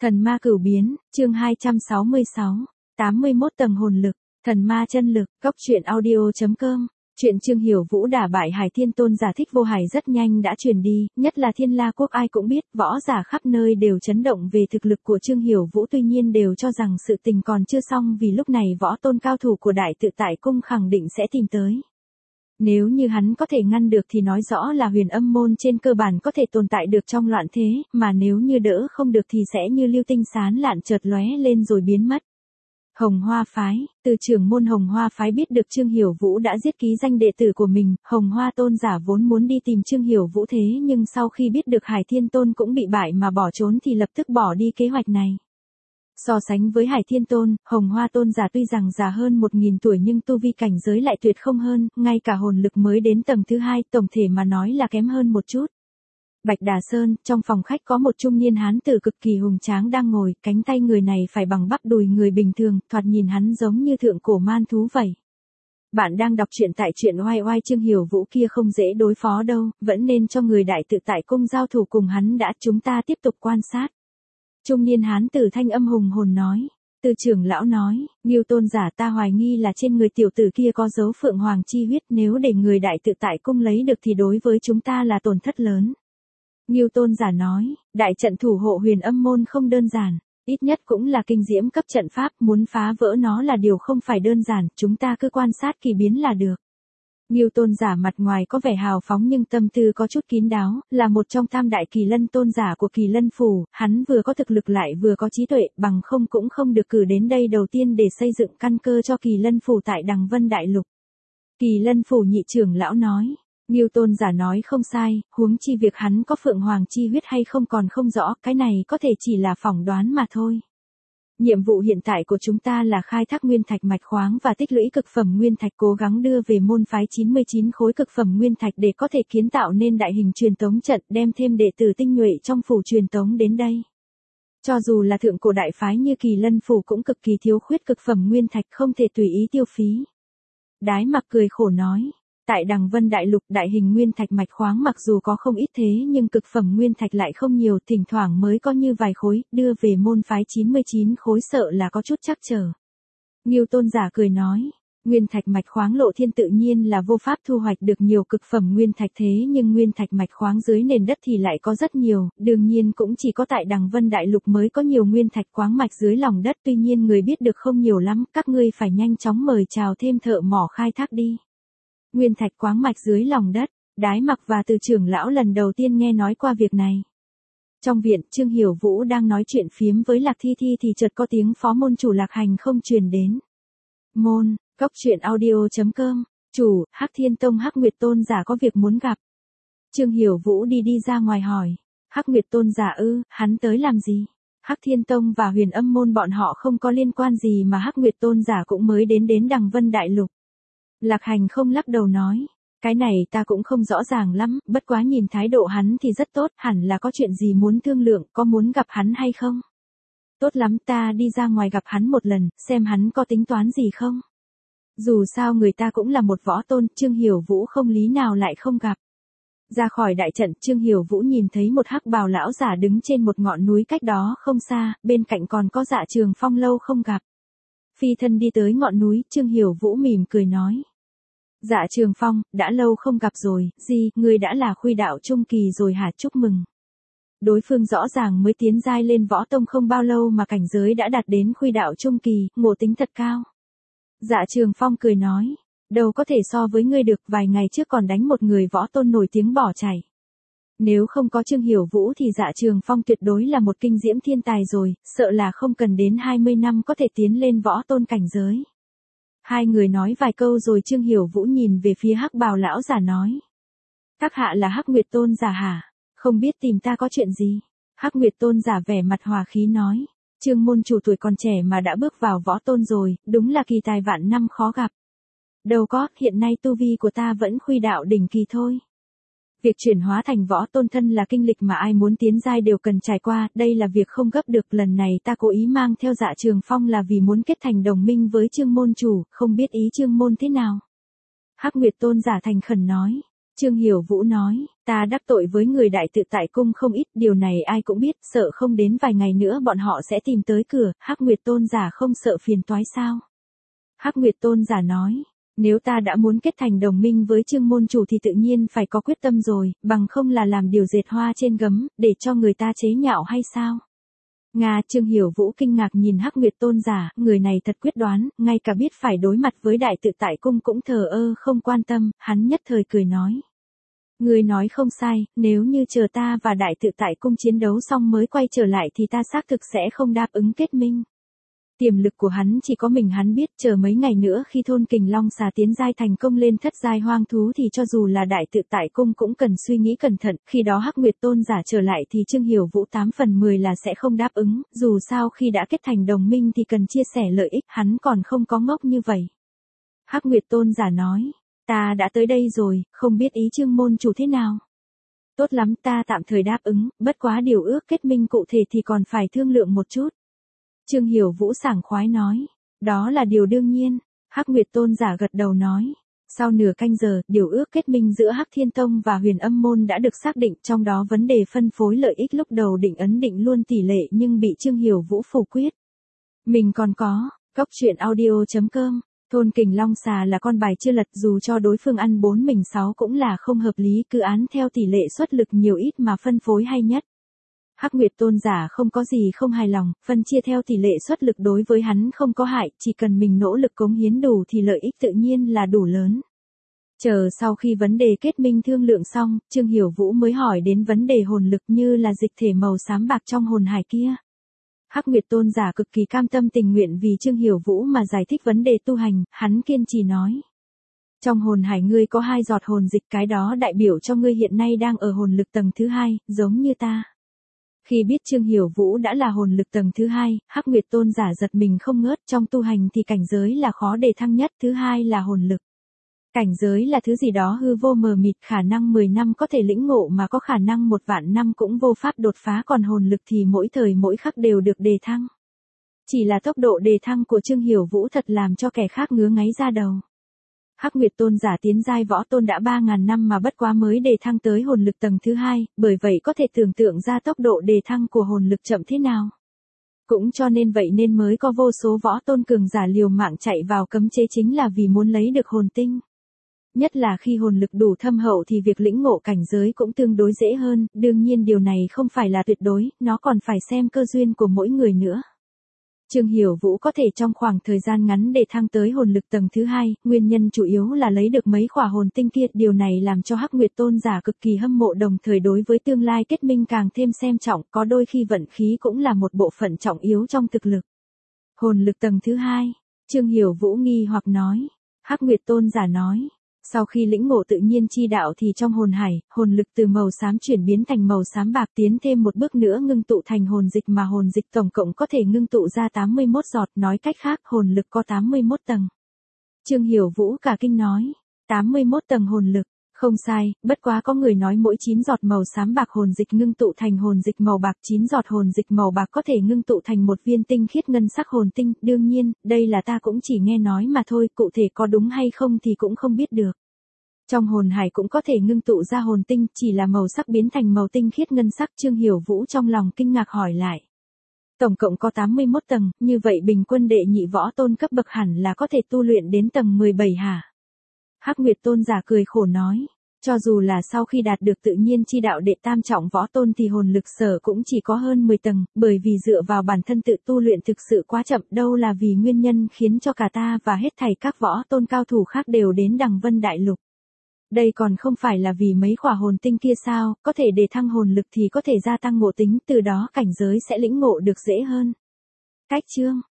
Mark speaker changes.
Speaker 1: Thần ma cửu biến, chương 266, 81 tầng hồn lực, thần ma chân lực, góc truyện audio.com. Chuyện Trương Hiểu Vũ đả bại Hải Thiên Tôn giả Thích Vô Hải rất nhanh đã truyền đi, nhất là Thiên La quốc ai cũng biết, võ giả khắp nơi đều chấn động về thực lực của Trương Hiểu Vũ, tuy nhiên đều cho rằng sự tình còn chưa xong vì lúc này võ tôn cao thủ của Đại Tự Tại Cung khẳng định sẽ tìm tới. Nếu như hắn có thể ngăn được thì nói rõ là Huyền Âm môn trên cơ bản có thể tồn tại được trong loạn thế, mà nếu như đỡ không được thì sẽ như lưu tinh sán lạn chợt lóe lên rồi biến mất. Hồng Hoa phái, từ trưởng môn Hồng Hoa phái biết được Trương Hiểu Vũ đã giết ký danh đệ tử của mình, Hồng Hoa tôn giả vốn muốn đi tìm Trương Hiểu Vũ thế nhưng sau khi biết được Hải Thiên Tôn cũng bị bại mà bỏ trốn thì lập tức bỏ đi kế hoạch này. So sánh với Hải Thiên Tôn, Hồng Hoa tôn giả tuy rằng già hơn 1000 tuổi nhưng tu vi cảnh giới lại tuyệt không hơn, ngay cả hồn lực mới đến tầng thứ 2, tổng thể mà nói là kém hơn một chút. Bạch Đà Sơn, trong phòng khách có một trung niên hán tử cực kỳ hùng tráng đang ngồi, cánh tay người này phải bằng bắp đùi người bình thường, thoạt nhìn hắn giống như thượng cổ man thú vậy. Bạn đang đọc truyện tại truyện oai oai. Trương Hiểu Vũ kia không dễ đối phó đâu, vẫn nên cho người Đại Tự Tại Cung giao thủ cùng hắn đã, chúng ta tiếp tục quan sát. Trung niên hán tử thanh âm hùng hồn nói. Từ trưởng lão nói, Ngưu tôn giả ta hoài nghi là trên người tiểu tử kia có dấu Phượng Hoàng chi huyết, nếu để người Đại Tự Tại Cung lấy được thì đối với chúng ta là tổn thất lớn. Ngưu tôn giả nói, đại trận thủ hộ Huyền Âm môn không đơn giản, ít nhất cũng là kinh diễm cấp trận pháp, muốn phá vỡ nó là điều không phải đơn giản, chúng ta cứ quan sát kỳ biến là được. Ngưu tôn giả mặt ngoài có vẻ hào phóng nhưng tâm tư có chút kín đáo, là một trong tam đại Kỳ Lân tôn giả của Kỳ Lân phủ, hắn vừa có thực lực lại vừa có trí tuệ, bằng không cũng không được cử đến đây đầu tiên để xây dựng căn cơ cho Kỳ Lân phủ tại Đằng Vân Đại Lục. Kỳ Lân phủ nhị trưởng lão nói. Ngưu tôn giả nói không sai, huống chi việc hắn có Phượng Hoàng chi huyết hay không còn không rõ, cái này có thể chỉ là phỏng đoán mà thôi. Nhiệm vụ hiện tại của chúng ta là khai thác nguyên thạch mạch khoáng và tích lũy cực phẩm nguyên thạch, cố gắng đưa về môn phái 99 khối cực phẩm nguyên thạch để có thể kiến tạo nên đại hình truyền tống trận, đem thêm đệ tử tinh nhuệ trong phủ truyền tống đến đây. Cho dù là thượng cổ đại phái như Kỳ Lân phủ cũng cực kỳ thiếu khuyết cực phẩm nguyên thạch, không thể tùy ý tiêu phí. Đái Mặc cười khổ nói. Tại Đằng Vân Đại Lục, đại hình nguyên thạch mạch khoáng mặc dù có không ít thế nhưng cực phẩm nguyên thạch lại không nhiều, thỉnh thoảng mới có như vài khối, đưa về môn phái 99 khối sợ là có chút trắc trở. Ngưu tôn giả cười nói, nguyên thạch mạch khoáng lộ thiên tự nhiên là vô pháp thu hoạch được nhiều cực phẩm nguyên thạch thế nhưng nguyên thạch mạch khoáng dưới nền đất thì lại có rất nhiều, đương nhiên cũng chỉ có tại Đằng Vân Đại Lục mới có nhiều nguyên thạch khoáng mạch dưới lòng đất, tuy nhiên người biết được không nhiều lắm, các ngươi phải nhanh chóng mời chào thêm thợ mỏ khai thác đi. Nguyên thạch khoáng mạch dưới lòng đất, Đái Mặc và Từ trưởng lão lần đầu tiên nghe nói qua việc này. Trong viện, Trương Hiểu Vũ đang nói chuyện phiếm với Lạc Thi Thi thì chợt có tiếng phó môn chủ Lạc Hành không truyền đến. Môn, góc truyện audio.com, chủ, Hắc Thiên Tông Hắc Nguyệt tôn giả có việc muốn gặp. Trương Hiểu Vũ đi ra ngoài hỏi, Hắc Nguyệt tôn giả ư, hắn tới làm gì? Hắc Thiên Tông và Huyền Âm môn bọn họ không có liên quan gì mà Hắc Nguyệt tôn giả cũng mới đến Đằng Vân Đại Lục. Lạc Hành không lắc đầu nói, cái này ta cũng không rõ ràng lắm, bất quá nhìn thái độ hắn thì rất tốt, hẳn là có chuyện gì muốn thương lượng, có muốn gặp hắn hay không? Tốt lắm, ta đi ra ngoài gặp hắn một lần, xem hắn có tính toán gì không? Dù sao người ta cũng là một võ tôn, Trương Hiểu Vũ không lý nào lại không gặp. Ra khỏi đại trận, Trương Hiểu Vũ nhìn thấy một hắc bào lão giả đứng trên một ngọn núi cách đó không xa, bên cạnh còn có Dạ Trường Phong lâu không gặp. Phi thân đi tới ngọn núi, Trương Hiểu Vũ mỉm cười nói. Dạ Trường Phong, đã lâu không gặp rồi, gì, ngươi đã là khuy đạo trung kỳ rồi hả, chúc mừng. Đối phương rõ ràng mới tiến giai lên võ tông không bao lâu mà cảnh giới đã đạt đến khuy đạo trung kỳ, ngộ tính thật cao. Dạ Trường Phong cười nói, đâu có thể so với ngươi được, vài ngày trước còn đánh một người võ tôn nổi tiếng bỏ chạy. Nếu không có Trương Hiểu Vũ thì Dạ Trường Phong tuyệt đối là một kinh diễm thiên tài rồi, sợ là không cần đến 20 năm có thể tiến lên võ tôn cảnh giới. Hai người nói vài câu rồi Trương Hiểu Vũ nhìn về phía hắc bào lão giả nói. Các hạ là Hắc Nguyệt tôn giả hả? Không biết tìm ta có chuyện gì? Hắc Nguyệt tôn giả vẻ mặt hòa khí nói. Trương môn chủ tuổi còn trẻ mà đã bước vào võ tôn rồi, đúng là kỳ tài vạn năm khó gặp. Đâu có, hiện nay tu vi của ta vẫn khuy đạo đỉnh kỳ thôi. Việc chuyển hóa thành võ tôn thân là kinh lịch mà ai muốn tiến giai đều cần trải qua, đây là việc không gấp được, lần này ta cố ý mang theo Dạ Trường Phong là vì muốn kết thành đồng minh với Trương môn chủ, không biết ý Trương môn thế nào. Hắc Nguyệt tôn giả thành khẩn nói, Trương Hiểu Vũ nói, ta đắc tội với người đại tự tại cung không ít, điều này ai cũng biết, sợ không đến vài ngày nữa bọn họ sẽ tìm tới cửa, Hắc Nguyệt Tôn giả không sợ phiền toái sao? Hắc Nguyệt Tôn giả nói, nếu ta đã muốn kết thành đồng minh với Trương môn chủ thì tự nhiên phải có quyết tâm rồi, bằng không là làm điều dệt hoa trên gấm, để cho người ta chế nhạo hay sao? Trương Hiểu Vũ kinh ngạc nhìn Hắc Nguyệt Tôn giả, người này thật quyết đoán, ngay cả biết phải đối mặt với đại tự tại cung cũng thờ ơ không quan tâm, hắn nhất thời cười nói. Người nói không sai, nếu như chờ ta và đại tự tại cung chiến đấu xong mới quay trở lại thì ta xác thực sẽ không đáp ứng kết minh. Tiềm lực của hắn chỉ có mình hắn biết, chờ mấy ngày nữa khi thôn Kình Long xà tiến giai thành công lên thất giai hoang thú thì cho dù là đại tự tại cung cũng cần suy nghĩ cẩn thận, khi đó Hắc Nguyệt Tôn giả trở lại thì Trương Hiểu Vũ 8 phần 10 là sẽ không đáp ứng, dù sao khi đã kết thành đồng minh thì cần chia sẻ lợi ích, hắn còn không có ngốc như vậy. Hắc Nguyệt Tôn giả nói, ta đã tới đây rồi, không biết ý Trương môn chủ thế nào. Tốt lắm, ta tạm thời đáp ứng, bất quá điều ước kết minh cụ thể thì còn phải thương lượng một chút. Trương Hiểu Vũ sảng khoái nói, đó là điều đương nhiên. Hắc Nguyệt Tôn giả gật đầu nói, sau nửa canh giờ, điều ước kết minh giữa Hắc Thiên Tông và Huyền Âm môn đã được xác định, trong đó vấn đề phân phối lợi ích lúc đầu định ấn định luôn tỷ lệ nhưng bị Trương Hiểu Vũ phủ quyết. Mình còn có, goctruyện.audio.com, thôn Kình Long xà là con bài chưa lật, dù cho đối phương ăn 4 mình 6 cũng là không hợp lý, cứ án theo tỷ lệ suất lực nhiều ít mà phân phối hay nhất. Hắc Nguyệt Tôn giả không có gì không hài lòng, phân chia theo tỷ lệ suất lực đối với hắn không có hại, chỉ cần mình nỗ lực cống hiến đủ thì lợi ích tự nhiên là đủ lớn. Chờ sau khi vấn đề kết minh thương lượng xong, Trương Hiểu Vũ mới hỏi đến vấn đề hồn lực như là dịch thể màu xám bạc trong hồn hải kia. Hắc Nguyệt Tôn giả cực kỳ cam tâm tình nguyện vì Trương Hiểu Vũ mà giải thích vấn đề tu hành, hắn kiên trì nói. Trong hồn hải ngươi có 2 giọt hồn dịch, cái đó đại biểu cho ngươi hiện nay đang ở hồn lực tầng thứ 2, giống như ta. Khi biết Trương Hiểu Vũ đã là hồn lực tầng thứ 2, Hắc Nguyệt Tôn giả giật mình không ngớt, trong tu hành thì cảnh giới là khó đề thăng nhất, thứ hai là hồn lực. Cảnh giới là thứ gì đó hư vô mờ mịt, khả năng 10 năm có thể lĩnh ngộ mà có khả năng 1 vạn năm cũng vô pháp đột phá, còn hồn lực thì mỗi thời mỗi khắc đều được đề thăng. Chỉ là tốc độ đề thăng của Trương Hiểu Vũ thật làm cho kẻ khác ngứa ngáy da đầu. Hắc Nguyệt Tôn giả tiến giai võ tôn đã 3.000 năm mà bất quá mới đề thăng tới hồn lực tầng thứ 2, bởi vậy có thể tưởng tượng ra tốc độ đề thăng của hồn lực chậm thế nào. Cũng cho nên vậy nên mới có vô số võ tôn cường giả liều mạng chạy vào cấm chế, chính là vì muốn lấy được hồn tinh. Nhất là khi hồn lực đủ thâm hậu thì việc lĩnh ngộ cảnh giới cũng tương đối dễ hơn, đương nhiên điều này không phải là tuyệt đối, nó còn phải xem cơ duyên của mỗi người nữa. Trương Hiểu Vũ có thể trong khoảng thời gian ngắn để thăng tới hồn lực tầng thứ 2, nguyên nhân chủ yếu là lấy được mấy khỏa hồn tinh kia, điều này làm cho Hắc Nguyệt Tôn giả cực kỳ hâm mộ, đồng thời đối với tương lai kết minh càng thêm xem trọng, có đôi khi vận khí cũng là một bộ phận trọng yếu trong thực lực. Hồn lực tầng thứ 2, Trương Hiểu Vũ nghi hoặc nói. Hắc Nguyệt Tôn giả nói, sau khi lĩnh ngộ tự nhiên chi đạo thì trong hồn hải, hồn lực từ màu xám chuyển biến thành màu xám bạc, tiến thêm một bước nữa ngưng tụ thành hồn dịch, mà hồn dịch tổng cộng có thể ngưng tụ ra 81 giọt, nói cách khác hồn lực có 81 tầng. Trương Hiểu Vũ cả kinh nói, 81 tầng hồn lực, không sai, bất quá có người nói mỗi 9 giọt màu xám bạc hồn dịch ngưng tụ thành hồn dịch màu bạc, 9 giọt hồn dịch màu bạc có thể ngưng tụ thành một viên tinh khiết ngân sắc hồn tinh, đương nhiên, đây là ta cũng chỉ nghe nói mà thôi, cụ thể có đúng hay không thì cũng không biết được. Trong hồn hải cũng có thể ngưng tụ ra hồn tinh, chỉ là màu sắc biến thành màu tinh khiết ngân sắc. Trương Hiểu Vũ trong lòng kinh ngạc hỏi lại. Tổng cộng có 81 tầng, như vậy bình quân đệ nhị võ tôn cấp bậc hẳn là có thể tu luyện đến tầng 17 hả? Hắc Nguyệt Tôn giả cười khổ nói. Cho dù là sau khi đạt được tự nhiên chi đạo đệ tam trọng võ tôn thì hồn lực sở cũng chỉ có hơn 10 tầng, bởi vì dựa vào bản thân tự tu luyện thực sự quá chậm, đâu là vì nguyên nhân khiến cho cả ta và hết thảy các võ tôn cao thủ khác đều đến Đằng Vân Đại Lục. Đây còn không phải là vì mấy khỏa hồn tinh kia sao, có thể để thăng hồn lực thì có thể gia tăng ngộ tính, từ đó cảnh giới sẽ lĩnh ngộ được dễ hơn. Cách chương